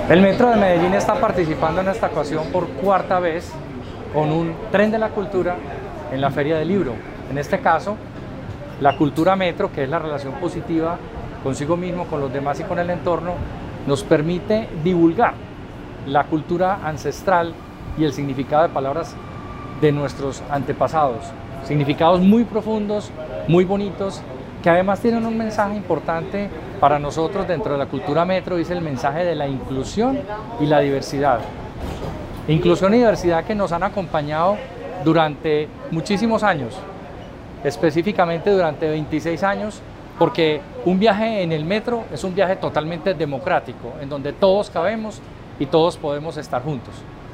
El Metro de Medellín está participando en esta ocasión por cuarta vez con un tren de la cultura en la Feria del Libro. En este caso, la cultura metro, que es la relación positiva consigo mismo, con los demás y con el entorno, nos permite divulgar la cultura ancestral y el significado de palabras de nuestros antepasados. Significados muy profundos, muy bonitos, que además tienen un mensaje importante para nosotros dentro de la cultura metro, y es el mensaje de la inclusión y la diversidad. Inclusión y diversidad que nos han acompañado durante muchísimos años, específicamente durante 26 años, porque un viaje en el metro es un viaje totalmente democrático, en donde todos cabemos y todos podemos estar juntos.